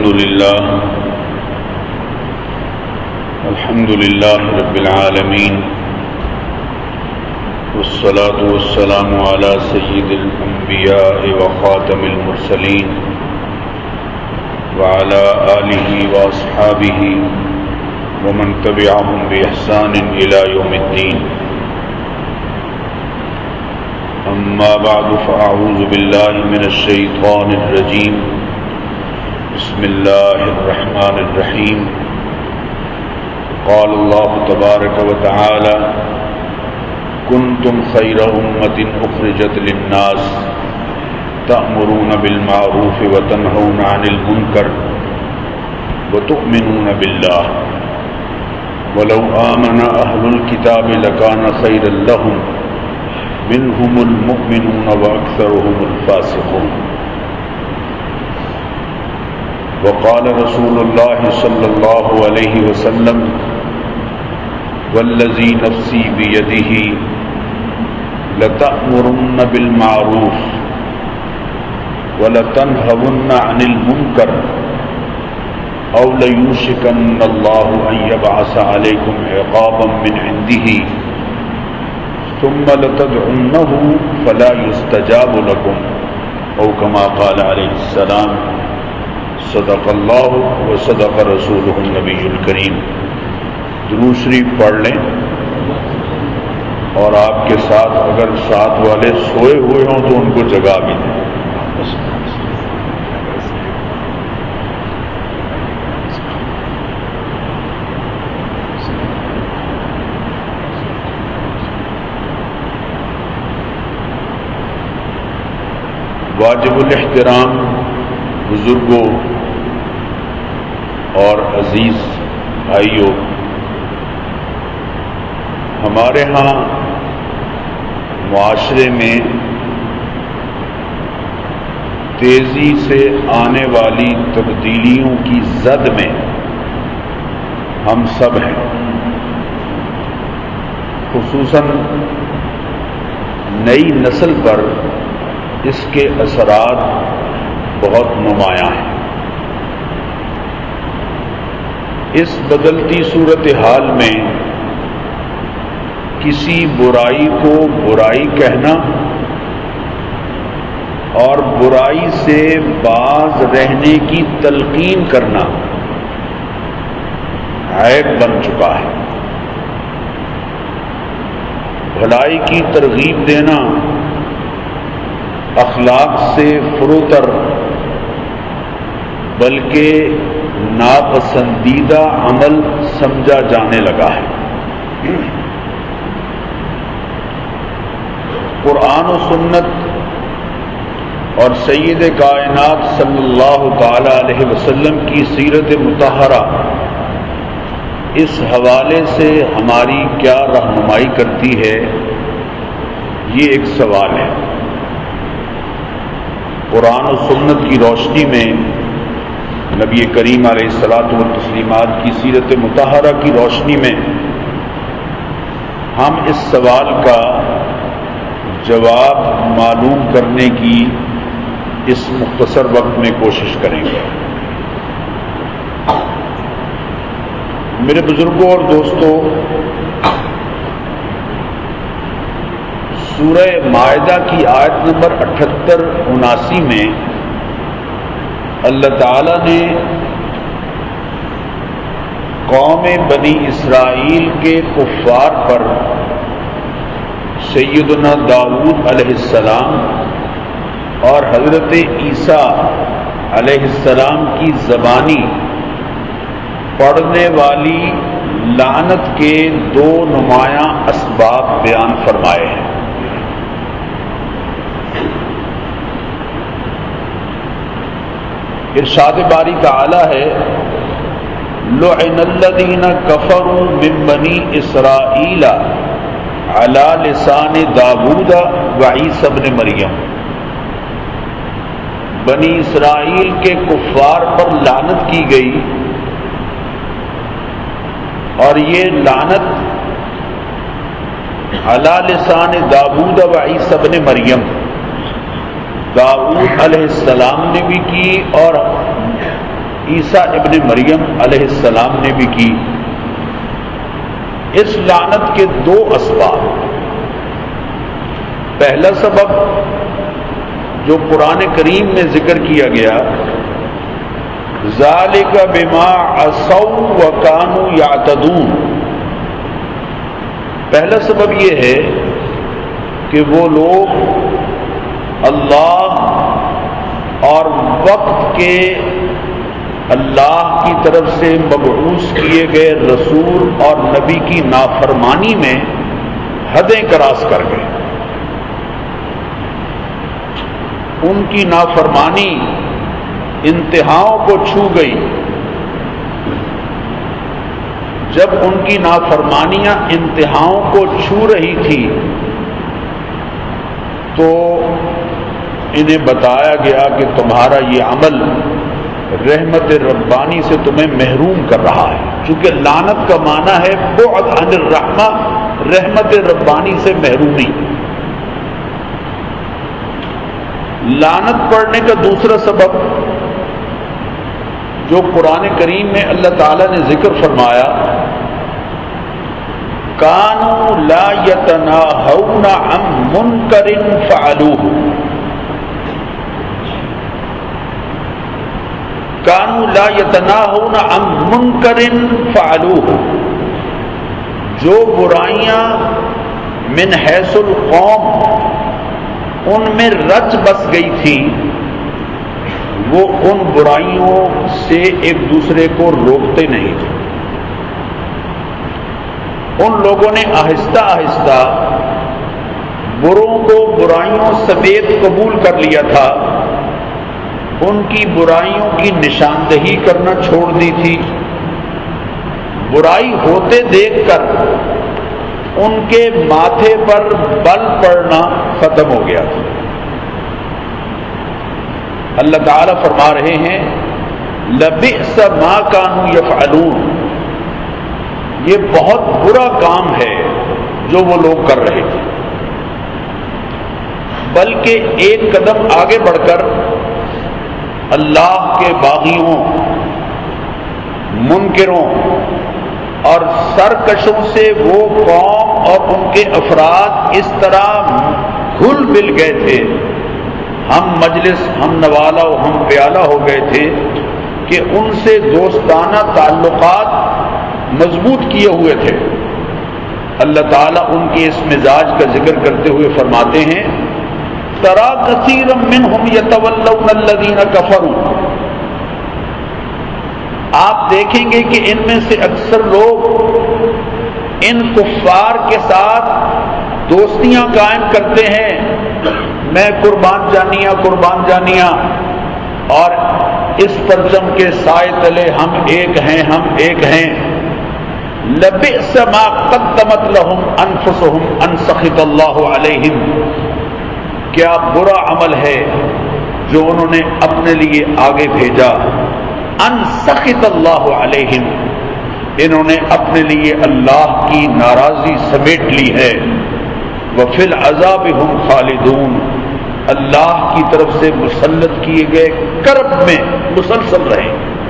الحمد لله رب العالمين، والصلاة والسلام على سيد الأنبياء وخاتم المرسلين وعلى آله وأصحابه ومن تبعهم بإحسان إلى يوم الدين. أما بعد فأعوذ بالله من الشيطان الرجيم. بسم الله الرحمن الرحيم. قال الله تبارك وتعالى: كنتم خير أمة أخرجت للناس تأمرون بالمعروف وتنهون عن المنكر وتؤمنون بالله ولو آمن أهل الكتاب لكان خيرا لهم منهم المؤمنون وأكثرهم الفاسقون. وقال رسول الله صلى الله عليه وسلم: والذي نفسي بيده لتأمرن بالمعروف ولتنهون عن المنكر أو ليوشكن الله أن يبعث عليكم عقابا من عنده ثم لتدعنه فلا يستجاب لكم أو كما قال عليه السلام. صدق اللہ وصدق رسولہ النبی الکریم. درود شریف پڑھ لیں، اور آپ کے ساتھ اگر ساتھ والے سوئے ہوئے ہوں تو ان کو جگا بھی دیں. واجب الاحترام بزرگوں اور عزیز بھائیوں، ہمارے ہاں معاشرے میں تیزی سے آنے والی تبدیلیوں کی زد میں ہم سب ہیں. خصوصاً نئی نسل پر اس کے اثرات بہت نمایاں ہیں. اس بدلتی صورتحال میں کسی برائی کو برائی کہنا اور برائی سے باز رہنے کی تلقین کرنا عیب بن چکا ہے. بھلائی کی ترغیب دینا اخلاق سے فروتر بلکہ ناپسندیدہ عمل سمجھا جانے لگا ہے. قرآن و سنت اور سید کائنات صلی اللہ تعالی علیہ وسلم کی سیرت مطہرہ اس حوالے سے ہماری کیا رہنمائی کرتی ہے، یہ ایک سوال ہے. قرآن و سنت کی روشنی میں نبی کریم علیہ الصلاۃ والتسلیمات کی سیرت مطہرہ کی روشنی میں ہم اس سوال کا جواب معلوم کرنے کی اس مختصر وقت میں کوشش کریں گے. میرے بزرگوں اور دوستوں، سورہ مائدہ کی آیت نمبر 78-79 میں اللہ تعالی نے قوم بنی اسرائیل کے کفار پر سیدنا داؤد علیہ السلام اور حضرت عیسیٰ علیہ السلام کی زبانی پڑھنے والی لعنت کے دو نمایاں اسباب بیان فرمائے ہیں. ارشاد باری تعالی ہے: لعن الذین کفروا من بنی اسرائیل علی لسان داؤد وعیسی ابن مریم. بنی اسرائیل کے کفار پر لعنت کی گئی، اور یہ لعنت علی لسان داؤد وعیسی ابن مریم داؤد علیہ السلام نے بھی کی اور عیسیٰ ابن مریم علیہ السلام نے بھی کی۔ اس لعنت کے دو اسباب۔ پہلا سبب جو قرآن کریم میں ذکر کیا گیا، ذالک بما عصوا وکانوا یعتدون، پہلا سبب یہ ہے کہ وہ لوگ اللہ اور وقت کے اللہ کی طرف سے مبعوث کیے گئے رسول اور نبی کی نافرمانی میں حدیں کراس کر گئے۔ ان کی نافرمانی انتہاؤں کو چھو گئی۔ جب ان کی نافرمانیاں انتہاؤں کو چھو رہی تھی تو انہیں بتایا گیا کہ تمہارا یہ عمل رحمت ربانی سے تمہیں محروم کر رہا ہے، چونکہ لعنت کا معنی ہے بعد عن الرحمہ، رحمت ربانی سے محرومی۔ لعنت پڑنے کا دوسرا سبب جو قرآن کریم میں اللہ تعالی نے ذکر فرمایا، کانوا لا یتناہون عن منکر فعلوہ، کانوا لا یتناہون عن منکر فعلوہ، جو برائیاں من حیث القوم ان میں رچ بس گئی تھی، وہ ان برائیوں سے ایک دوسرے کو روکتے نہیں تھے۔ ان لوگوں نے آہستہ آہستہ بروں کو برائیوں سمیت قبول کر لیا تھا، ان کی برائیوں کی نشاندہی کرنا چھوڑ دی تھی، برائی ہوتے دیکھ کر ان کے ماتھے پر بل پڑنا ختم ہو گیا تھا۔ اللہ تعالیٰ فرما رہے ہیں لبئس ما کانوا یفعلون، یہ بہت برا کام ہے جو وہ لوگ کر رہے تھے۔ بلکہ ایک قدم آگے بڑھ کر اللہ کے باغیوں، منکروں اور سرکشوں سے وہ قوم اور ان کے افراد اس طرح گھل مل گئے تھے، ہم مجلس ہم نوالہ و ہم پیالہ ہو گئے تھے کہ ان سے دوستانہ تعلقات مضبوط کیے ہوئے تھے۔ اللہ تعالیٰ ان کے اس مزاج کا ذکر کرتے ہوئے فرماتے ہیں ترى كثيرا منهم يتولون الذين كفروا، آپ دیکھیں گے کہ ان میں سے اکثر لوگ ان کفار کے ساتھ دوستیاں قائم کرتے ہیں، میں قربان جانیاں اور اس پرچم کے سائے تلے ہم ایک ہیں۔ لبئس ما قدمت لهم انفسهم ان سخط اللہ علیہم، کیا برا عمل ہے جو انہوں نے اپنے لیے آگے بھیجا، ان سخط اللہ علیہم، انہوں نے اپنے لیے اللہ کی ناراضی سمیٹ لی ہے، وفی العذاب ہم خالدون، اللہ کی طرف سے مسلط کیے گئے کرب میں مسلسل رہے۔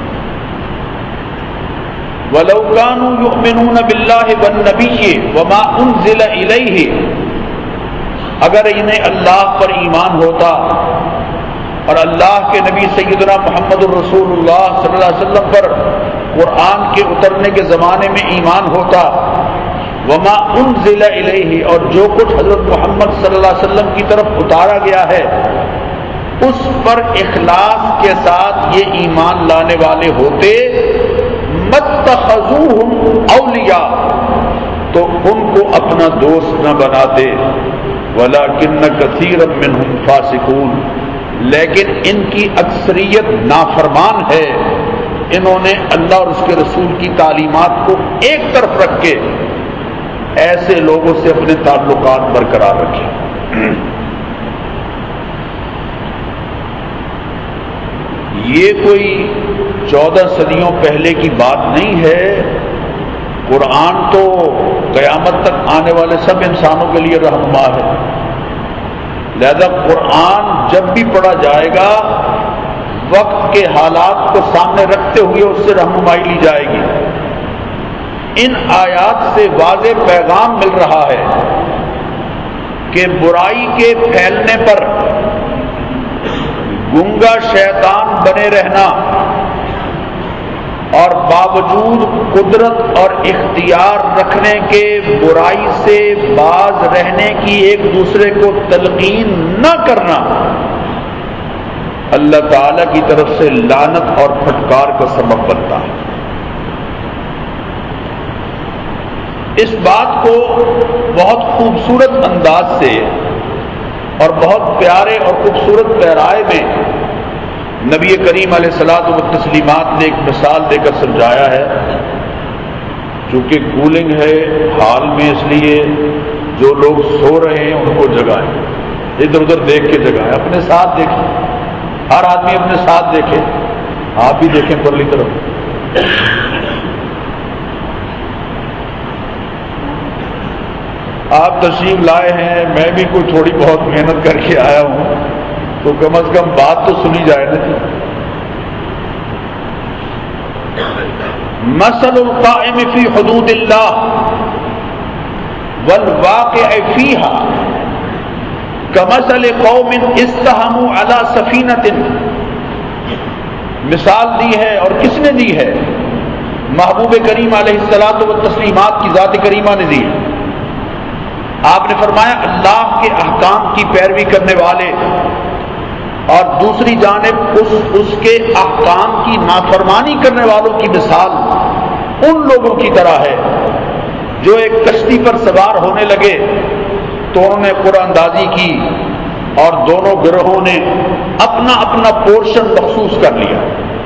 وَلَوْ كَانُوا يُؤْمِنُونَ بِاللَّهِ وَالنَّبِيِّ وَمَا أُنزِلَ إِلَيْهِ، اگر انہیں اللہ پر ایمان ہوتا اور اللہ کے نبی سیدنا محمد الرسول اللہ صلی اللہ علیہ وسلم پر قرآن کے اترنے کے زمانے میں ایمان ہوتا، وَمَا أُنزِلَ إِلَيْهِ، اور جو کچھ حضرت محمد صلی اللہ علیہ وسلم کی طرف اتارا گیا ہے اس پر اخلاص کے ساتھ یہ ایمان لانے والے ہوتے، مَتَّخَذُوهُمْ أَوْلِيَاءَ، تو ان کو اپنا دوست نہ بناتے، وَلَكِنَّ كَثِيرًا مِّنْهُمْ فَاسِقُونَ، لیکن ان کی اکثریت نافرمان ہے، انہوں نے اللہ اور اس کے رسول کی تعلیمات کو ایک طرف رکھ کے ایسے لوگوں سے اپنے تعلقات برقرار رکھے۔ یہ کوئی 14 صدیوں پہلے کی بات نہیں ہے، قرآن تو قیامت تک آنے والے سب انسانوں کے لیے رہنما ہے، لہذا قرآن جب بھی پڑھا جائے گا وقت کے حالات کو سامنے رکھتے ہوئے اس سے رہنمائی لی جائے گی۔ ان آیات سے واضح پیغام مل رہا ہے کہ برائی کے پھیلنے پر گنگا شیطان بنے رہنا اور باوجود قدرت اور اختیار رکھنے کے برائی سے باز رہنے کی ایک دوسرے کو تلقین نہ کرنا اللہ تعالی کی طرف سے لعنت اور پھٹکار کا سبب بنتا ہے۔ اس بات کو بہت خوبصورت انداز سے اور بہت پیارے اور خوبصورت پیرائے میں نبی کریم علیہ الصلوۃ والتسلیمات نے ایک مثال دے کر سمجھایا ہے۔ چونکہ کولنگ ہے حال میں، اس لیے جو لوگ سو رہے ہیں ان کو جگائیں، ادھر ادھر دیکھ کے جگائیں، اپنے ساتھ دیکھیں، ہر آدمی اپنے ساتھ دیکھے، آپ بھی دیکھیں پرلی طرف۔ آپ تشریف لائے ہیں، میں بھی کوئی تھوڑی بہت محنت کر کے آیا ہوں، تو کم از کم بات تو سنی جائے نا۔ مثل القائم فی حدود اللہ والواقع فیہا کمثل قوم استہموا علی سفینۃ۔ مثال دی ہے، اور کس نے دی ہے؟ محبوب کریم علیہ الصلوۃ والتسلیمات کی ذات کریمہ نے دی ہے۔ آپ نے فرمایا اللہ کے احکام کی پیروی کرنے والے اور دوسری جانب اس کے احکام کی نافرمانی کرنے والوں کی مثال ان لوگوں کی طرح ہے جو ایک کشتی پر سوار ہونے لگے تو انہوں نے قرآن اندازی کی اور دونوں گروہوں نے اپنا اپنا پورشن مخصوص کر لیا۔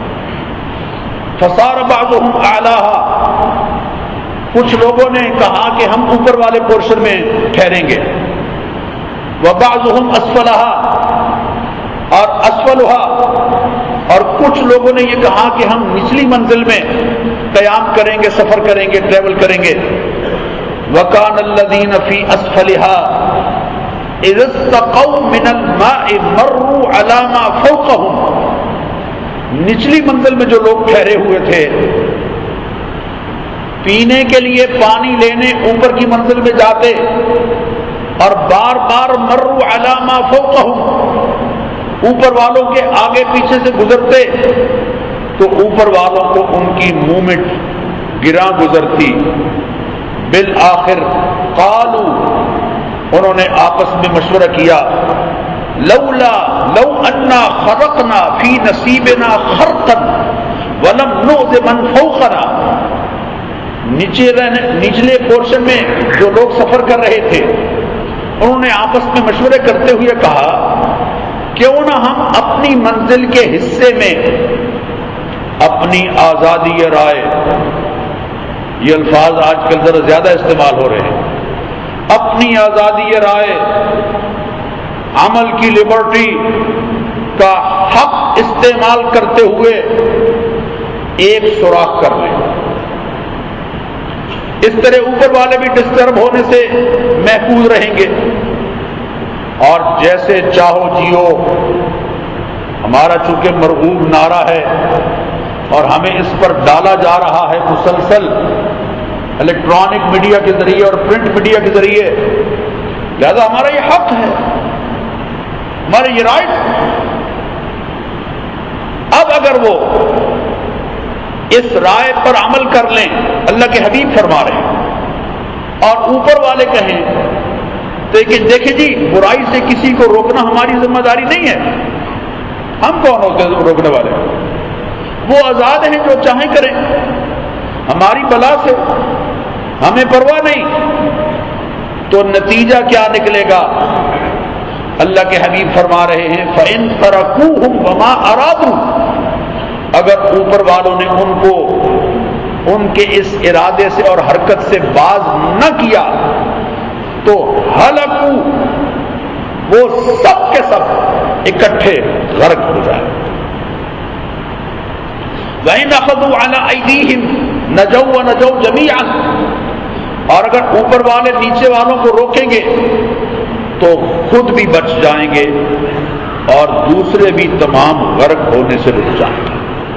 فصار بعضهم اعلاها، کچھ لوگوں نے کہا کہ ہم اوپر والے پورشن میں ٹھہریں گے، وبعضهم اسفلها، اور اسفلها، اور کچھ لوگوں نے یہ کہا کہ ہم نچلی منزل میں قیام کریں گے، سفر کریں گے، ٹریول کریں گے۔ وَكَانَ الَّذِينَ فِي أَسْفَلِهَا إِذَا اسْتَقَوْا مِنَ الْمَاءِ مَرُّوا عَلَى مَا فَوْقَهُمْ، نچلی منزل میں جو لوگ ٹھہرے ہوئے تھے پینے کے لیے پانی لینے اوپر کی منزل میں جاتے اور بار بار مروا علی ما فوقہم، اوپر والوں کے آگے پیچھے سے گزرتے تو اوپر والوں کو ان کی مومنٹ گراں گزرتی۔ بالآخر قالو، انہوں نے آپس میں مشورہ کیا، لو انا خرقنا فی نصیبنا خرقا ولم نؤذ من فوقنا، نچلے پورشن میں جو لوگ سفر کر رہے تھے انہوں نے آپس میں مشورے کرتے ہوئے کہا کیوں نہ ہم اپنی منزل کے حصے میں اپنی آزادی رائے، یہ الفاظ آج کل ذرا زیادہ استعمال ہو رہے ہیں، اپنی آزادی رائے، عمل کی لبرٹی کا حق استعمال کرتے ہوئے ایک سوراخ کر لیں، اس طرح اوپر والے بھی ڈسٹرب ہونے سے محفوظ رہیں گے، اور جیسے چاہو جیو۔ ہمارا چونکہ مرغوب نعرہ ہے اور ہمیں اس پر ڈالا جا رہا ہے مسلسل الیکٹرانک میڈیا کے ذریعے اور پرنٹ میڈیا کے ذریعے، لہذا ہمارا یہ حق ہے، ہمارا یہ رائٹ۔ اب اگر وہ اس رائے پر عمل کر لیں، اللہ کے حبیب فرما رہے ہیں، اور اوپر والے کہیں لیکن دیکھیں جی برائی سے کسی کو روکنا ہماری ذمہ داری نہیں ہے، ہم کون ہوتے ہیں روکنے والے؟ وہ آزاد ہیں، جو چاہیں کریں، ہماری بلا سے ہمیں پرواہ نہیں۔ تو نتیجہ کیا نکلے گا؟ اللہ کے حبیب فرما رہے ہیں فَإِن تَرَكُوهُمْ وَمَا أَرَادُوا، اگر اوپر والوں نے ان کو ان کے اس ارادے سے اور حرکت سے باز نہ کیا تو ہلکوا، وہ سب کے سب اکٹھے غرق ہو جائیں۔ وَإِنْ أَخَذُوا عَلَىٰ أَيْدِيهِمْ نَجَوْا وَنَجَوْا جَمِيعًا، اور اگر اوپر والے نیچے والوں کو روکیں گے تو خود بھی بچ جائیں گے اور دوسرے بھی تمام غرق ہونے سے رک جائیں گے۔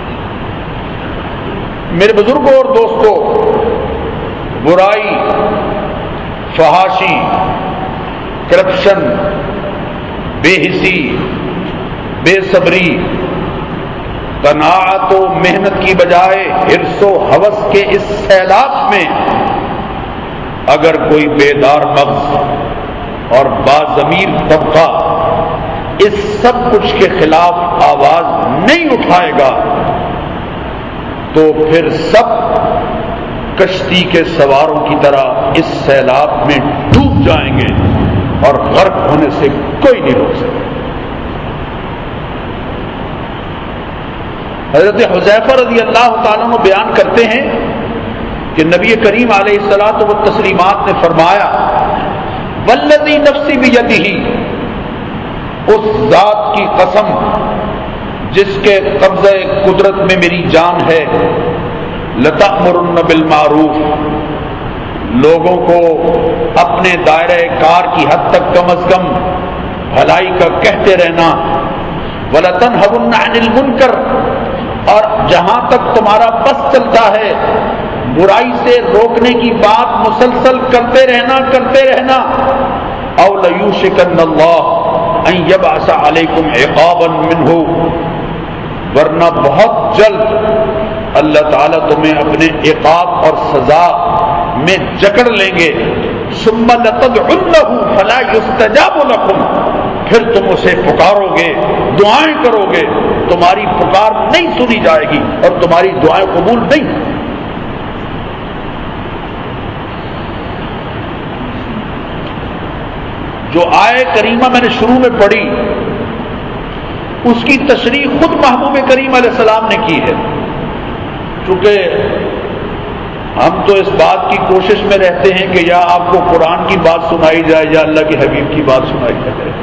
میرے بزرگوں اور دوستوں، برائی، فحاشی، کرپشن، بے حسی، بے صبری، قناعت و محنت کی بجائے حرص و ہوس کے اس سیلاب میں اگر کوئی بیدار مغز اور باضمیر طبقہ اس سب کچھ کے خلاف آواز نہیں اٹھائے گا تو پھر سب کشتی کے سواروں کی طرح اس سیلاب میں ڈوب جائیں گے اور غرق ہونے سے کوئی نہیں روک سکتا۔ حضرت حذیفہ رضی اللہ تعالیٰ عنہ بیان کرتے ہیں کہ نبی کریم علیہ الصلاۃ والتسلیمات نے فرمایا، والذی نفسی بیدہ، اس ذات کی قسم جس کے قبضہ قدرت میں میری جان ہے، لتأمرن بالمعروف، لوگوں کو اپنے دائرہ کار کی حد تک کم از کم بھلائی کا کہتے رہنا، ولتنہون عن المنکر، اور جہاں تک تمہارا بس چلتا ہے برائی سے روکنے کی بات مسلسل کرتے رہنا، او لیوشکن اللہ ان یبعث علیکم عقابا منہ، ورنہ بہت جلد اللہ تعالیٰ تمہیں اپنے عقاب اور سزا میں جکڑ لیں گے۔ ثم لتدعنہ فلا یستجاب لکم، پھر تم اسے پکارو گے، دعائیں کرو گے، تمہاری پکار نہیں سنی جائے گی اور تمہاری دعائیں قبول نہیں۔ جو آیہ کریمہ میں نے شروع میں پڑھی اس کی تشریح خود محبوب کریم علیہ السلام نے کی ہے، چونکہ ہم تو اس بات کی کوشش میں رہتے ہیں کہ یا آپ کو قرآن کی بات سنائی جائے یا اللہ کے حبیب کی بات سنائی جائے،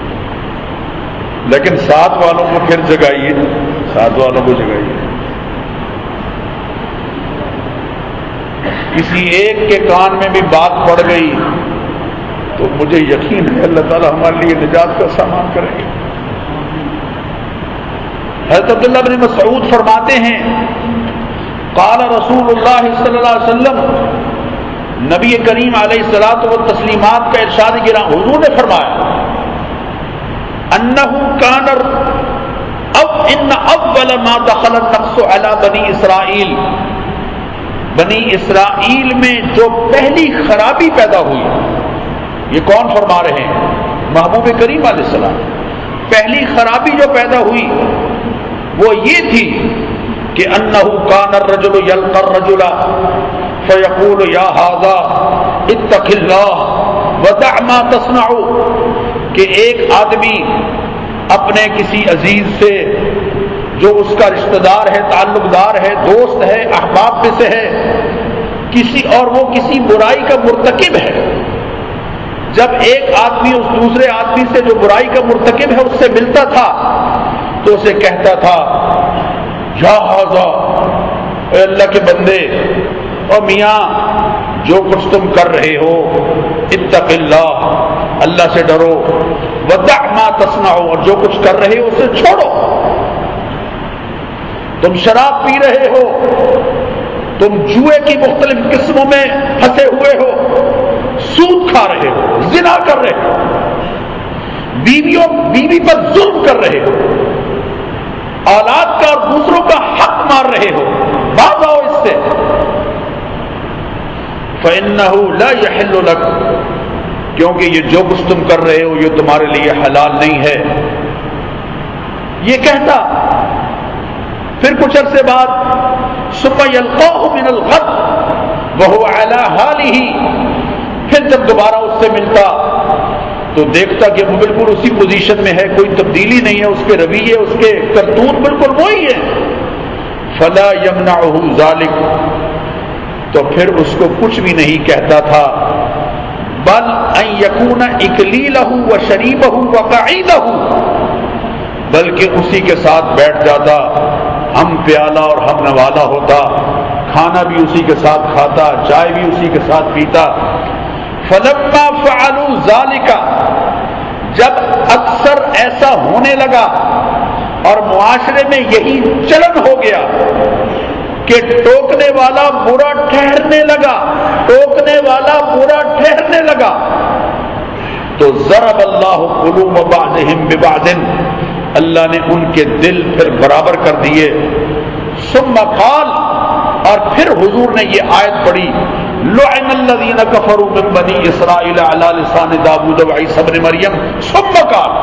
لیکن ساتھ والوں کو پھر جگائیے، ساتھ والوں کو جگائیے۔ کسی ایک کے کان میں بھی بات پڑ گئی تو مجھے یقین ہے اللہ تعالیٰ ہمارے لیے نجات کا سامان کریں گے۔ حضرت عبداللہ بن مسعود فرماتے ہیں، قال رسول اللہ صلی اللہ علیہ وسلم، نبی کریم علیہ الصلاۃ والتسلیمات کا ارشاد گراں، حضور نے فرمایا، انہ کان ان اول ما دخل النقص علی بنی اسرائیل، بنی اسرائیل میں جو پہلی خرابی پیدا ہوئی، یہ کون فرما رہے ہیں؟ محبوب کریم علیہ السلام۔ پہلی خرابی جو پیدا ہوئی وہ یہ تھی کہ انہ کان الرجل یلقى الرجل فیقول یا ھذا اتق اللہ ودع ما تصنع، کہ ایک آدمی اپنے کسی عزیز سے جو اس کا رشتہ دار ہے، تعلق دار ہے، دوست ہے، احباب میں سے ہے، اور وہ کسی برائی کا مرتکب ہے، جب ایک آدمی اس دوسرے آدمی سے جو برائی کا مرتکب ہے اس سے ملتا تھا تو اسے کہتا تھا، یا ھذا، اے اللہ کے بندے، اور میاں جو کچھ تم کر رہے ہو اتق اللہ، اللہ سے ڈرو، ودع ما تصنع، اور جو کچھ کر رہے ہو اسے چھوڑو۔ تم شراب پی رہے ہو، تم جوئے کی مختلف قسموں میں پھنسے ہوئے ہو، سود کھا رہے ہو، زنا کر رہے ہو، بیوی پر ظلم کر رہے ہو، اولاد کا اور دوسروں کا حق مار رہے ہو، باز آؤ اس سے۔ فَإِنَّهُ لَا يَحِلُّ لَكُمْ، کیونکہ یہ جو کچھ تم کر رہے ہو یہ تمہارے لیے حلال نہیں ہے۔ یہ کہتا پھر کچھ عرصے بعد ثُمَّ يَلْقَاهُ مِنَ الْغَدِّ وَهُوَ عَلَى حَالِهِ، پھر جب دوبارہ اس سے ملتا تو دیکھتا کہ وہ بالکل اسی پوزیشن میں ہے، کوئی تبدیلی نہیں ہے، اس کے رویے، اس کے کرتوت بالکل وہی ہے۔ فَلَا يَمْنَعُهُ ذَلِكَ، تو پھر اس کو کچھ بھی نہیں کہتا تھا، بل ان یکون اکلیلہ وشریبہ وقعیدہ، بلکہ اسی کے ساتھ بیٹھ جاتا، ہم پیالہ اور ہم نوالہ ہوتا، کھانا بھی اسی کے ساتھ کھاتا، چائے بھی اسی کے ساتھ پیتا۔ فلما فعلوا ذلك، جب اکثر ایسا ہونے لگا اور معاشرے میں یہی چلن ہو گیا کہ ٹوکنے والا برا ٹھہرنے لگا، ٹوکنے والا برا ٹھہرنے لگا، تو ضرب اللہ قلوب بعضهم ببعض، اللہ نے ان کے دل پھر برابر کر دیے۔ ثم قال، اور پھر حضور نے یہ آیت پڑھی، لعن الذین کفروا من بنی اسرائیل علی لسان داؤد وعیسی ابن مریم۔ ثم قال،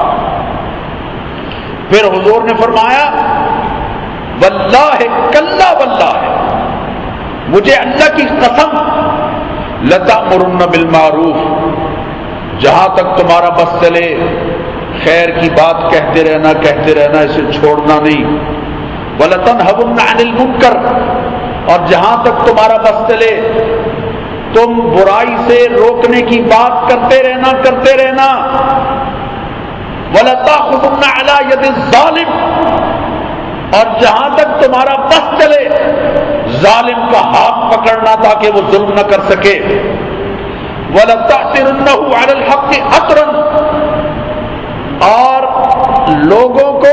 پھر حضور نے فرمایا، واللہ کلا واللہ، مجھے اللہ کی قسم، لتأمرن بالمعروف، جہاں تک تمہارا بس چلے خیر کی بات کہتے رہنا، کہتے رہنا، اسے چھوڑنا نہیں، وَلَتَنْهَوْنَ عَنِ الْمُنْكَرِ، اور جہاں تک تمہارا بس چلے تم برائی سے روکنے کی بات کرتے رہنا، کرتے رہنا، وَلَتَأْخُذُنَّ عَلَى يَدِ الظَّالِمِ، اور جہاں تک تمہارا بس چلے ظالم کا ہاتھ پکڑنا تاکہ وہ ظلم نہ کر سکے، وَلَتَعْتِرُنَّهُ عَلَى الْحَقِّ عَطْرًا، اور لوگوں کو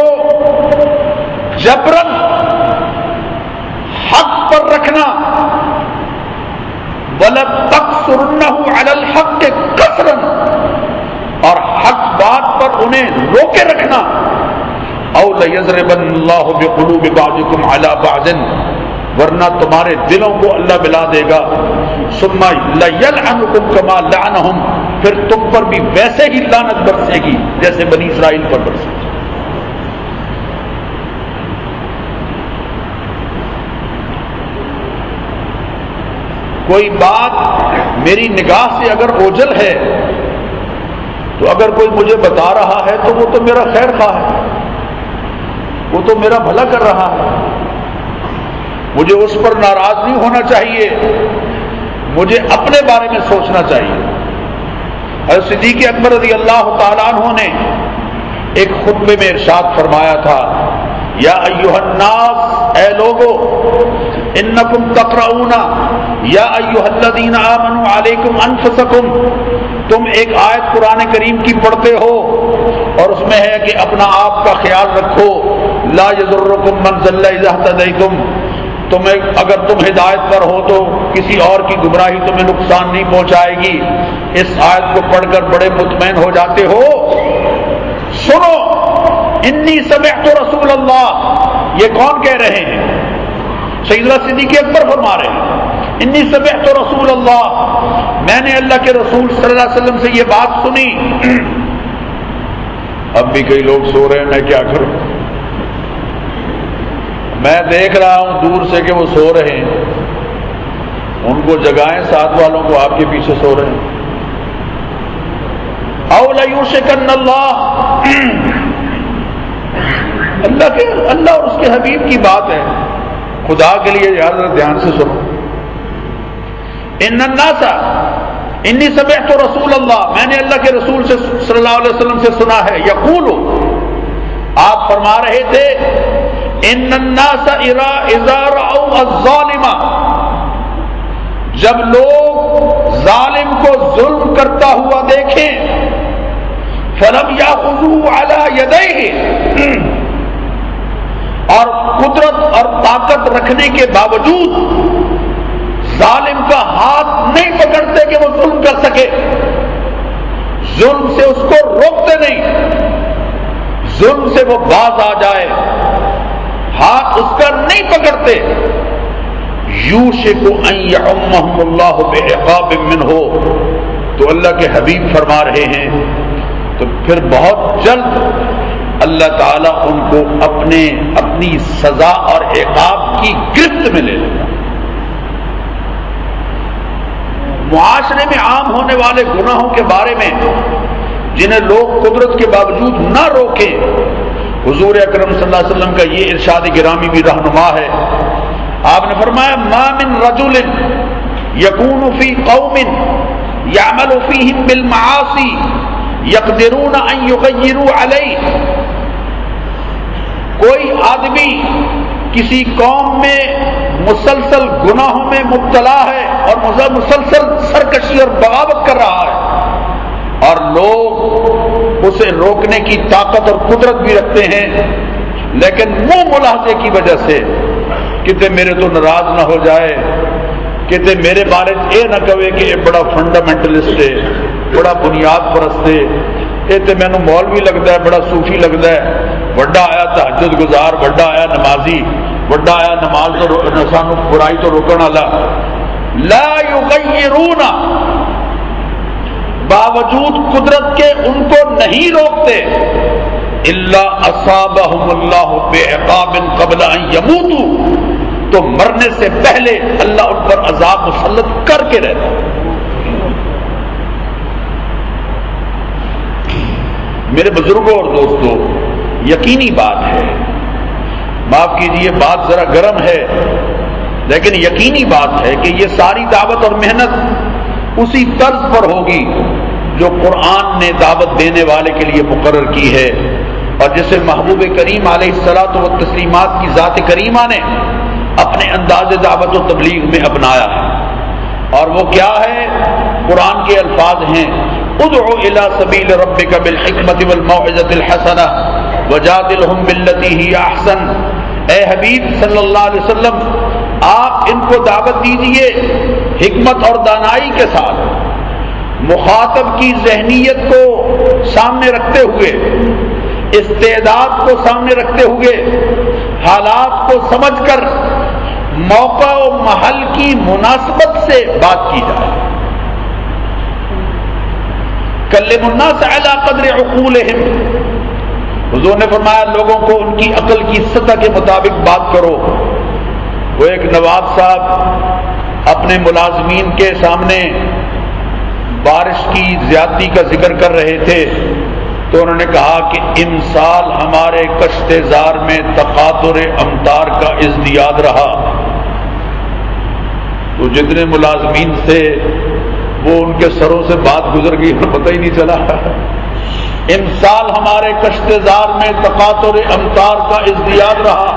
جبرن حق پر رکھنا، وَلَتَقْصُرُنَّهُ عَلَى الْحَقِّ قَصْرًا، اور حق بات پر انہیں روکے رکھنا، أَوْ لَيَضْرِبَنَّ اللَّهُ بِقُلُوبِ بَعْضِكُمْ عَلَى بَعْضٍ، ورنہ تمہارے دلوں کو اللہ ملا دے گا، ثُمَّ لَيَلْعَنُكُمْ كَمَا لَعَنَهُمْ، پھر تم پر بھی ویسے ہی لعنت برسے گی جیسے بنی اسرائیل پر برسے گی۔ کوئی بات میری نگاہ سے اگر اوجھل ہے تو اگر کوئی مجھے بتا رہا ہے تو وہ تو میرا خیر خواہ ہے، وہ تو میرا بھلا کر رہا ہے، مجھے اس پر ناراض نہیں ہونا چاہیے، مجھے اپنے بارے میں سوچنا چاہیے۔ حضرت صدیق اکبر رضی اللہ تعالیٰ عنہ نے ایک خطبے میں ارشاد فرمایا تھا، یا ایھا الناس، اے لوگو، انکم تقرؤون یا ایھا الذین آمنوا علیکم انفسکم، تم ایک آیت قرآن کریم کی پڑھتے ہو اور اس میں ہے کہ اپنا آپ کا خیال رکھو، لا یضرکم من ضل اذا اہتدیتم، اگر تم ہدایت پر ہو تو کسی اور کی گمراہی تمہیں نقصان نہیں پہنچائے گی، اس آیت کو پڑھ کر بڑے مطمئن ہو جاتے ہو۔ سنو، انی سمعت رسول اللہ، یہ کون کہہ رہے ہیں؟ سیدنا صدیق اکبر فرما رہے ہیں، انی سمعت رسول اللہ، میں نے اللہ کے رسول صلی اللہ علیہ وسلم سے یہ بات سنی۔ اب بھی کئی لوگ سو رہے ہیں، میں کیا کروں؟ میں دیکھ رہا ہوں دور سے کہ وہ سو رہے ہیں، ان کو جگائیں، ساتھ والوں کو، آپ کے پیچھے سو رہے ہیں۔ او لیوشکن اللہ، اللہ اور اس کے حبیب کی بات ہے، خدا کے لیے یاد دھیان سے سنو۔ ان الناس، انی سمعت رسول اللہ، میں نے اللہ کے رسول سے صلی اللہ علیہ وسلم سے سنا ہے، یقول، آپ فرما رہے تھے، ان الناس اذا رأوا الظالم، جب لوگ ظالم کو ظلم کرتا ہوا دیکھیں، فلم یاخذوه علی یدیہ، اور قدرت اور طاقت رکھنے کے باوجود ظالم کا ہاتھ نہیں پکڑتے کہ وہ ظلم کر سکے، ظلم سے اس کو روکتے نہیں، ظلم سے وہ باز آ جائے، ہاتھ اس کا نہیں پکڑتے، یوشک ان یعمہم اللہ بعقاب منہ، تو اللہ کے حبیب فرما رہے ہیں تو پھر بہت جلد اللہ تعالیٰ ان کو اپنی سزا اور عقاب کی گرفت میں لے لیتا۔ معاشرے میں عام ہونے والے گناہوں کے بارے میں جنہیں لوگ قدرت کے باوجود نہ روکیں، حضور اکرم صلی اللہ علیہ وسلم کا یہ ارشاد گرامی بھی رہنما ہے۔ آپ نے فرمایا، ما من رجل یکون فی قوم یعمل فیہم بالمعاصی یقدرون ان یغیروا علیہ، کوئی آدمی کسی قوم میں مسلسل گناہوں میں مبتلا ہے اور مسلسل سرکشی اور بغاوت کر رہا ہے، اور لوگ اسے روکنے کی طاقت اور قدرت بھی رکھتے ہیں، لیکن منہ ملاحظے کی وجہ سے کتے میرے تو ناراض نہ ہو جائے، کتے میرے بارے اے نہ کہے کہ یہ بڑا فنڈامنٹلسٹ ہے، بڑا بنیاد پرست ہے، یہ تو مینوں مولوی لگتا ہے، بڑا صوفی لگتا ہے، بڑا آیا تہجد گزار، بڑا آیا نمازی، بڑا آیا نماز تو سانو برائی تو روکن والا۔ لا یغیرون، باوجود قدرت کے ان کو نہیں روکتے، الا اصابہم اللہ بعقاب قبل ان یموتوا، تو مرنے سے پہلے اللہ ان پر عذاب مسلط کر کے رہتا۔ میرے بزرگوں اور دوستوں، یقینی بات ہے، معاف کیجئے بات ذرا گرم ہے، لیکن یقینی بات ہے کہ یہ ساری دعوت اور محنت اسی طرز پر ہوگی جو قرآن نے دعوت دینے والے کے لیے مقرر کی ہے، اور جسے محبوب کریم علیہ الصلاۃ والتسلیمات کی ذات کریمہ نے اپنے انداز دعوت و تبلیغ میں اپنایا ہے۔ اور وہ کیا ہے؟ قرآن کے الفاظ ہیں، ادعو الی سبیل ربک بالحکمۃ والموعظۃ الحسنہ وجادلہم باللتی ہی احسن۔ اے حبیب صلی اللہ علیہ وسلم، آپ ان کو دعوت دیجئے حکمت اور دانائی کے ساتھ، مخاطب کی ذہنیت کو سامنے رکھتے ہوئے، استعداد کو سامنے رکھتے ہوئے، حالات کو سمجھ کر موقع و محل کی مناسبت سے بات کی جائے۔ کلموا الناس علی قدر عقولہم، حضور نے فرمایا لوگوں کو ان کی عقل کی سطح کے مطابق بات کرو۔ وہ ایک نواب صاحب اپنے ملازمین کے سامنے بارش کی زیادتی کا ذکر کر رہے تھے، تو انہوں نے کہا کہ امسال ہمارے کشت زار میں تقاطر امطار کا ازدیاد رہا۔ تو جتنے ملازمین تھے وہ ان کے سروں سے بات گزر گئی، پتہ ہی نہیں چلا۔ امسال ہمارے کشت زار میں تقاطر امطار کا ازدیاد رہا۔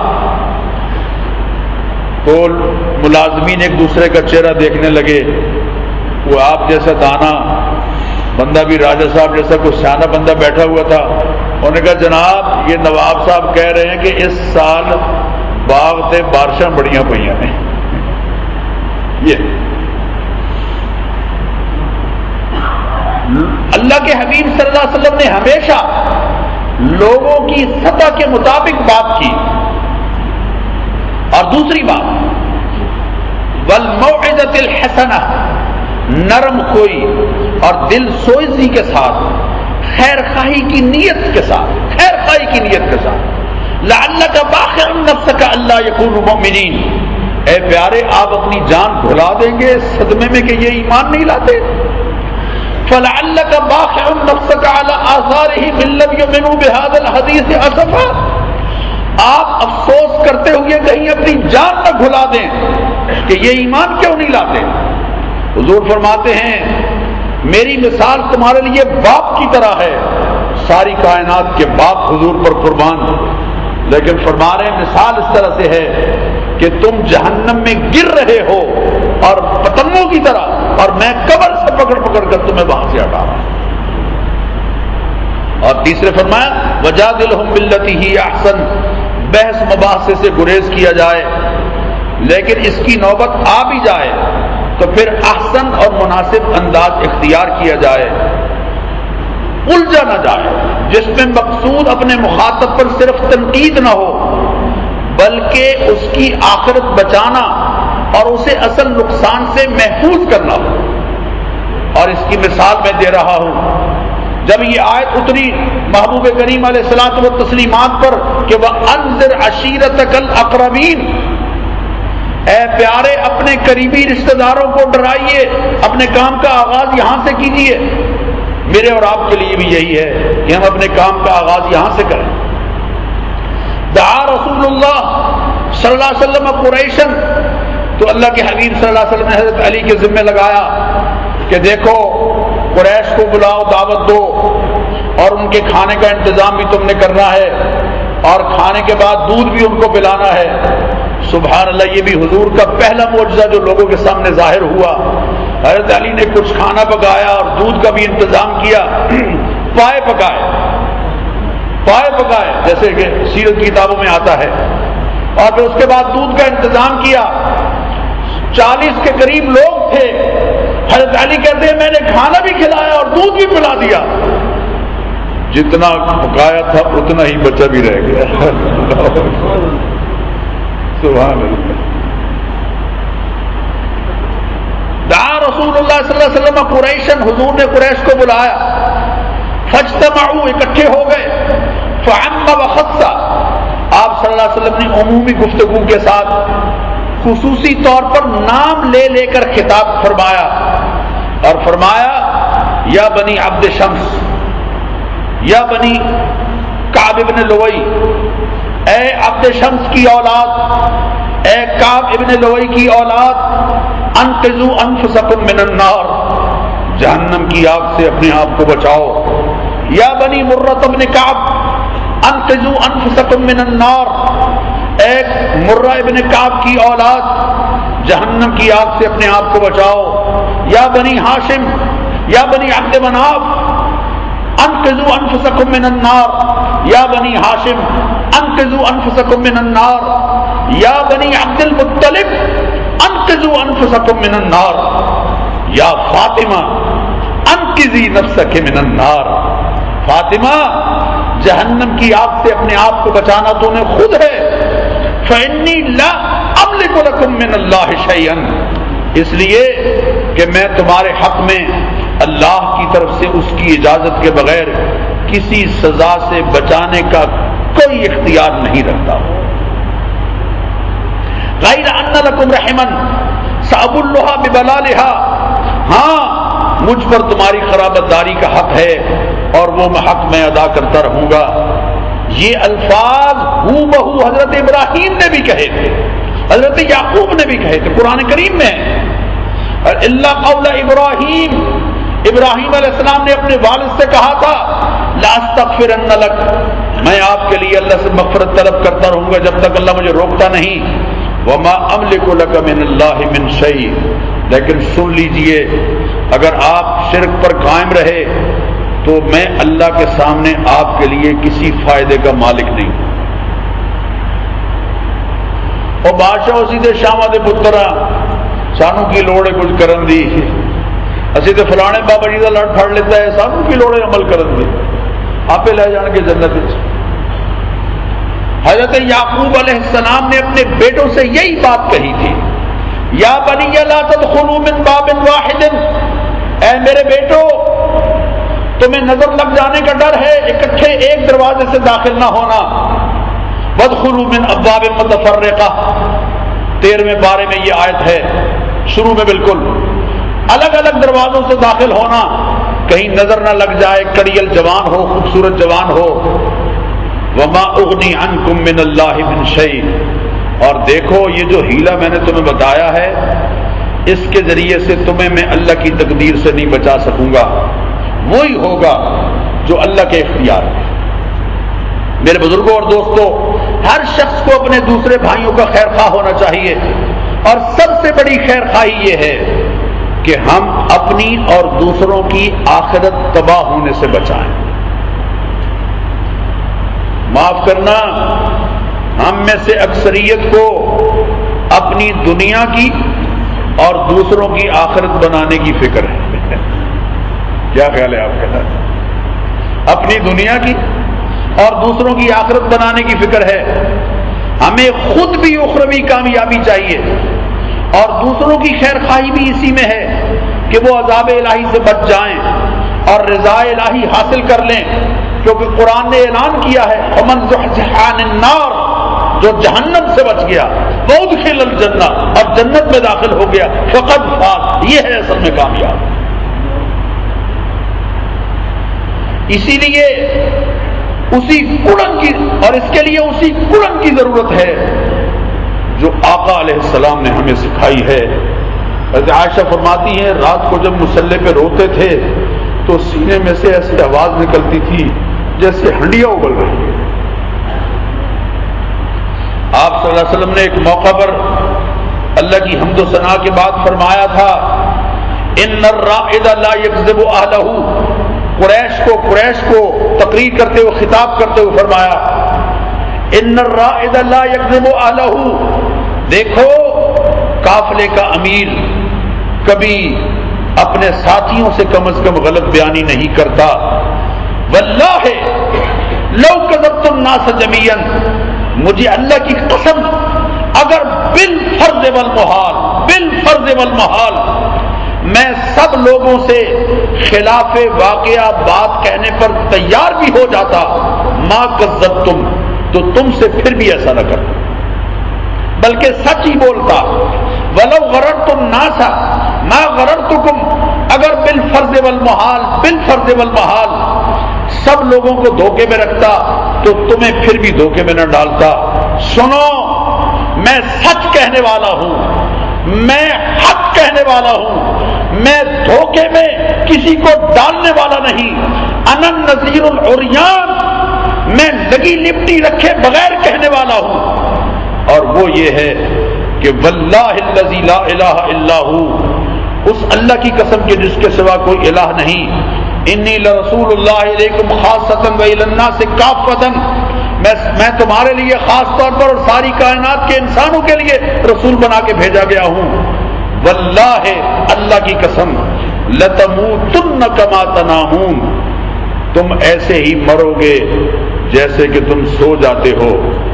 تو ملازمین ایک دوسرے کا چہرہ دیکھنے لگے، وہ آپ جیسا دانا بندہ بھی راجہ صاحب جیسا کوئی سیانہ بندہ بیٹھا ہوا تھا، انہوں نے کہا جناب یہ نواب صاحب کہہ رہے ہیں کہ اس سال باغ تے بارشاں بڑیاں پئیاں نے۔ یہ اللہ کے حبیب صلی اللہ علیہ وسلم نے ہمیشہ لوگوں کی سطح کے مطابق بات کی۔ اور دوسری بات، والموعظۃ الحسنہ، نرم خوئی اور دل سوزی کے ساتھ، خیر خواہی کی نیت کے ساتھ، خیر خواہی کی نیت کے ساتھ، لعلک باخع نفسک الا یکونوا مؤمنین، اے پیارے آپ اپنی جان بھلا دیں گے صدمے میں کہ یہ ایمان نہیں لاتے، فلعلک باخع نفسک علی آثارہم ان لم یؤمنوا بہذا الحدیث اسفا، آپ افسوس کرتے ہوئے کہیں اپنی جان نہ بھلا دیں کہ یہ ایمان کیوں نہیں لاتے۔ حضور فرماتے ہیں میری مثال تمہارے لیے باپ کی طرح ہے، ساری کائنات کے باپ حضور پر قربان، لیکن فرما رہے ہیں مثال اس طرح سے ہے کہ تم جہنم میں گر رہے ہو اور پتنگوں کی طرح، اور میں قبر سے پکڑ پکڑ کر تمہیں وہاں سے ہٹا رہا ہوں۔ اور تیسرے فرمایا وجادلہم باللتی ہی احسن، بحث مباحثے سے گریز کیا جائے، لیکن اس کی نوبت آ بھی جائے تو پھر احسن اور مناسب انداز اختیار کیا جائے، الجھا نہ جائے، جس میں مقصود اپنے مخاطب پر صرف تنقید نہ ہو بلکہ اس کی آخرت بچانا اور اسے اصل نقصان سے محفوظ کرنا ہو۔ اور اس کی مثال میں دے رہا ہوں، جب یہ آیت اتری محبوب کریم علیہ الصلوۃ والتسلیمات پر کہ وَأَنذِرْ عَشِيرَتَكَ الْأَقْرَبِينَ، اے پیارے اپنے قریبی رشتہ داروں کو ڈرائیے، اپنے کام کا آغاز یہاں سے کیجیے۔ میرے اور آپ کے لیے بھی یہی ہے کہ ہم اپنے کام کا آغاز یہاں سے کریں۔ دعا رسول اللہ صلی اللہ علیہ وسلم قریشن، تو اللہ کے حبیب صلی اللہ علیہ وسلم نے حضرت علی کے ذمہ لگایا کہ دیکھو قریش کو بلاؤ، دعوت دو، اور ان کے کھانے کا انتظام بھی تم نے کرنا ہے، اور کھانے کے بعد دودھ بھی ان کو پلانا ہے۔ سبحان اللہ، یہ بھی حضور کا پہلا معجزہ جو لوگوں کے سامنے ظاہر ہوا۔ حضرت علی نے کچھ کھانا پکایا اور دودھ کا بھی انتظام کیا۔ پائے پکائے جیسے کہ سیرت کی کتابوں میں آتا ہے، اور پھر اس کے بعد دودھ کا انتظام کیا. 40 کے قریب لوگ تھے. حضرت علی کہتے ہیں میں نے کھانا بھی کھلایا اور دودھ بھی پلا دیا. جتنا پکایا تھا اتنا ہی بچا بھی رہ گیا. سبحان اللہ. دعا رسول اللہ صلی اللہ علیہ وسلم قریشن، حضور نے قریش کو بلایا. فاجتمعوا، اکٹھے ہو گئے. فعم وخص، آپ صلی اللہ علیہ وسلم نے عمومی گفتگو کے ساتھ خصوصی طور پر نام لے لے کر خطاب فرمایا اور فرمایا یا بنی عبد شمس، یا بنی کعب ابن لوئی، اے عبد شمس کی اولاد، اے کعب ابن لوئی کی اولاد، انقذوا انفسکم من النار، جہنم کی آگ سے اپنے آپ کو بچاؤ. یا بنی مرۃ ابن کعب انقذوا انفسکم من النار، اے مرہ ابن کعب کی اولاد، جہنم کی آگ سے اپنے آپ کو بچاؤ. یا بنی ہاشم، یا بنی عبد مناف انقذوا انفسکم من النار، یا بنی ہاشم انقذوا انفسکم من النار. یا بنی عبد المطلب انقذوا انفسکم من النار. یا فاطمہ انقذی نفسک من النار، فاطمہ جہنم کی آگ سے اپنے آپ کو بچانا تو نے خود ہے. فإنی لا املک لکم من اللہ شیئا، اس لیے کہ میں تمہارے حق میں اللہ کی طرف سے اس کی اجازت کے بغیر کسی سزا سے بچانے کا کوئی اختیار نہیں رکھتا. غیر ان لکم رحما سأبلھا ببلالھا، ہاں مجھ پر تمہاری قرابت داری کا حق ہے اور وہ حق میں ادا کرتا رہوں گا. یہ الفاظ ہو بہو حضرت ابراہیم نے بھی کہے تھے، حضرت یعقوب نے بھی کہے تھے، قرآن کریم میں. اللہ قول ابراہیم، ابراہیم علیہ السلام نے اپنے والد سے کہا تھا لاستغفرن لک، میں آپ کے لیے اللہ سے مغفرت طلب کرتا رہوں گا جب تک اللہ مجھے روکتا نہیں. وما املک لک من اللہ من شیء، لیکن سن لیجئے اگر آپ شرک پر قائم رہے تو میں اللہ کے سامنے آپ کے لیے کسی فائدے کا مالک نہیں. اور بادشاہ سیدھے شامہ دے پترا سانو کی لوڑ ہے کچھ کرن دی، اسی تے فلانے بابا جی کا لڑ پھڑ لیتا ہے، سانو کی لوڑ ہے عمل کرن دی، آپ لے جان کے جنت. حضرت یعقوب علیہ السلام نے اپنے بیٹوں سے یہی بات کہی تھی، یا بنی لا تدخلوا من باب واحد، اے میرے بیٹو تمہیں نظر لگ جانے کا ڈر ہے، اکٹھے ایک دروازے سے داخل نہ ہونا. وادخلوا من ابواب متفرقہ، 13ویں پارے میں یہ آیت ہے شروع میں، بالکل الگ الگ دروازوں سے داخل ہونا، کہیں نظر نہ لگ جائے، کڑیل جوان ہو، خوبصورت جوان ہو. وما اغنی عنکم من اللہ من شیء، اور دیکھو یہ جو ہیلا میں نے تمہیں بتایا ہے اس کے ذریعے سے تمہیں میں اللہ کی تقدیر سے نہیں بچا سکوں گا، وہی ہوگا جو اللہ کے اختیار میں. میرے بزرگوں اور دوستوں، ہر شخص کو اپنے دوسرے بھائیوں کا خیر خواہ ہونا چاہیے، اور سب سے بڑی خیر خواہی یہ ہے کہ ہم اپنی اور دوسروں کی آخرت تباہ ہونے سے بچائیں. معاف کرنا، ہم میں سے اکثریت کو اپنی دنیا کی اور دوسروں کی آخرت بنانے کی فکر ہے. کیا خیال ہے آپ کا؟ اپنی دنیا کی اور دوسروں کی آخرت بنانے کی فکر ہے. ہمیں خود بھی اخروی کامیابی چاہیے اور دوسروں کی خیر خواہی بھی اسی میں ہے کہ وہ عذاب الہی سے بچ جائیں اور رضا الہی حاصل کر لیں، کیونکہ قرآن نے اعلان کیا ہے ومن زحزح عن النار، جو جہنم سے بچ گیا، وادخل الجنہ، اور جنت میں داخل ہو گیا، فقد فاز، یہ ہے اصل میں کامیاب. اسی لیے اسی کڑن کی، اور اس کے لیے اسی کڑن کی ضرورت ہے جو آقا علیہ السلام نے ہمیں سکھائی ہے. حضرت عائشہ فرماتی ہیں رات کو جب مصلی پہ روتے تھے تو سینے میں سے ایسی آواز نکلتی تھی جیسے ہنڈیاں ابل رہی ہے. آپ صلی اللہ علیہ وسلم نے ایک موقع پر اللہ کی حمد و ثنا کے بعد فرمایا تھا ان الرائد لا یکذب اہلہ، قریش کو تقریر کرتے ہوئے خطاب کرتے ہوئے فرمایا ان الرائد لا یکذب اہلہ، دیکھو قافلے کا امیر کبھی اپنے ساتھیوں سے کم از کم غلط بیانی نہیں کرتا. واللہ لو کذبت الناس جميعا، مجھے اللہ کی قسم اگر بالفرض والمحال میں سب لوگوں سے خلاف واقعہ بات کہنے پر تیار بھی ہو جاتا، ما کذبتم، تو تم سے پھر بھی ایسا نہ کرتا بلکہ سچ ہی بولتا. ولو غررت الناس ما غررتکم، اگر بالفرض والمحال سب لوگوں کو دھوکے میں رکھتا تو تمہیں پھر بھی دھوکے میں نہ ڈالتا. سنو، میں سچ کہنے والا ہوں، میں حق کہنے والا ہوں، میں دھوکے میں کسی کو ڈالنے والا نہیں. انا النذیر العریان، میں لگی لپٹی رکھے بغیر کہنے والا ہوں، اور وہ یہ ہے کہ واللہ الذی لا الہ الا ہو، اس اللہ کی قسم کے جس کے سوا کوئی الہ نہیں. انی لرسول اللہ علیکم خاصۃ و الی الناس کافۃ، میں تمہارے لیے خاص طور پر اور ساری کائنات کے انسانوں کے لیے رسول بنا کے بھیجا گیا ہوں. واللہ، اللہ کی قسم، لتموتن کما تنامون، تم ایسے ہی مرو گے جیسے کہ تم سو جاتے ہو،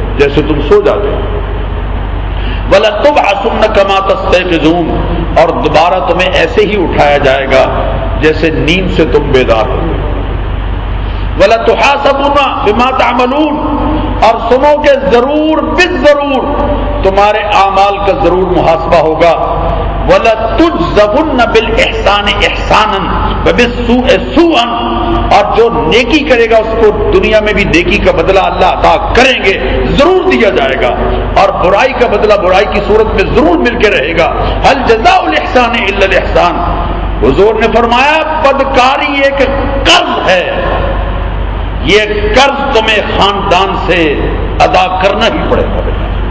وَلَتُبْعَثُنَّ كَمَا تَسْتَيْقِظُونَ، اور دوبارہ تمہیں ایسے ہی اٹھایا جائے گا جیسے نیند سے تم بیدار ہو. وَلَتُحَاسَبُونَ بِمَا تَعْمَلُونَ، اور سنو کہ ضرور بالضرور تمہارے اعمال کا ضرور محاسبہ ہوگا. وَلَتُجْزَوُنَّ بِالْإِحْسَانِ إِحْسَانًا وَبِالسُّوءِ سُوءًا، اور جو نیکی کرے گا اس کو دنیا میں بھی نیکی کا بدلہ اللہ عطا کریں گے، ضرور دیا جائے گا، اور برائی کا بدلہ برائی کی صورت میں ضرور مل کے رہے گا. هل جزاء الإحسان إلا الإحسان، حضور نے فرمایا بدکاری ایک قرض ہے، یہ قرض تمہیں خاندان سے ادا کرنا ہی پڑے گا.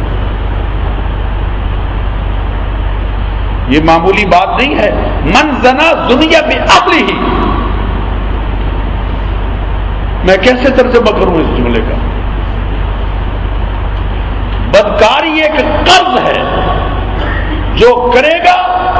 یہ معمولی بات نہیں ہے. من زنا زنی بأہلہ، میں کیسے ترجمہ کروں اس جملے کا؟ بدکاری ایک قرض ہے، جو کرے گا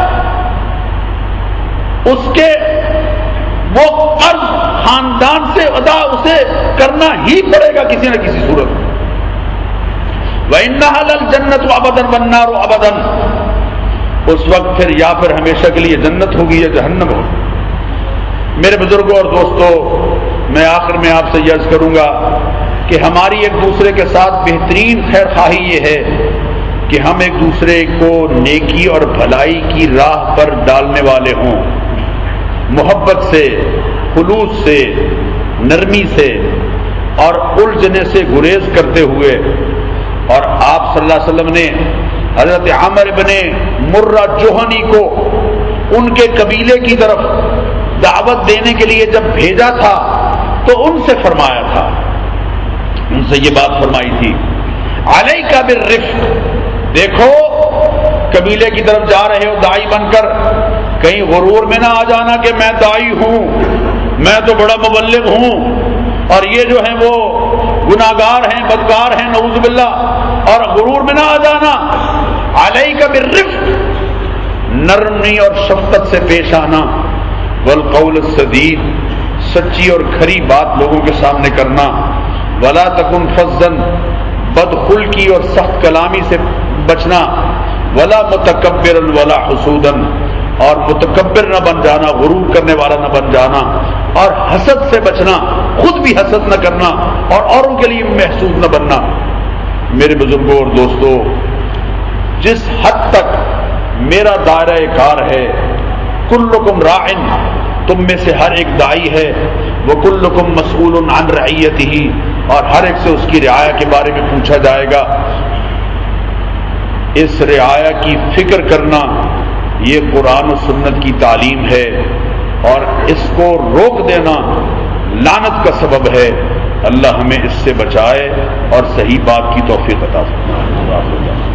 اس کے وہ قرض خاندان سے ادا اسے کرنا ہی پڑے گا کسی نہ کسی صورت میں. وَإِنَّهَا لَلْجَنَّةُ أَبَدًا وَالنَّارُ أَبَدًا، اس وقت پھر یا پھر ہمیشہ کے لیے جنت ہوگی یا جہنم ہوگی. میرے بزرگوں اور دوستوں، میں آخر میں آپ سے یہ عرض کروں گا کہ ہماری ایک دوسرے کے ساتھ بہترین خیر خواہی یہ ہے کہ ہم ایک دوسرے کو نیکی اور بھلائی کی راہ پر ڈالنے والے ہوں، محبت سے، خلوص سے، نرمی سے اور الجھنے سے گریز کرتے ہوئے. اور آپ صلی اللہ علیہ وسلم نے حضرت عامر بن مرہ جوہنی کو ان کے قبیلے کی طرف دعوت دینے کے لیے جب بھیجا تھا تو ان سے فرمایا تھا، ان سے یہ بات فرمائی تھی، علیک بالرفق، دیکھو قبیلے کی طرف جا رہے ہو داعی بن کر، کہیں غرور میں نہ آ جانا کہ میں داعی ہوں، میں تو بڑا مبلغ ہوں، اور یہ جو ہیں وہ گناہگار ہیں، بدکار ہیں، نعوذ باللہ، اور غرور میں نہ آ جانا. علیک بالرفق، نرمی اور شفقت سے پیش آنا، والقول السدید، سچی اور کھری بات لوگوں کے سامنے کرنا، ولا تکن فظا، بدخلقی اور سخت کلامی سے بچنا، ولا متکبرا ولا حسودا، اور متکبر نہ بن جانا، غرور کرنے والا نہ بن جانا، اور حسد سے بچنا، خود بھی حسد نہ کرنا اور اوروں کے لیے محسود نہ بننا. میرے بزرگوں اور دوستوں، جس حد تک میرا دائرہ کار ہے، کلکم راعٍ، تم میں سے ہر ایک داعی ہے، وکلکم مسئول عن رعیتہ، اور ہر ایک سے اس کی رعایا کے بارے میں پوچھا جائے گا. اس رعایا کی فکر کرنا یہ قرآن و سنت کی تعلیم ہے، اور اس کو روک دینا لعنت کا سبب ہے. اللہ ہمیں اس سے بچائے اور صحیح بات کی توفیق عطا فرمائے.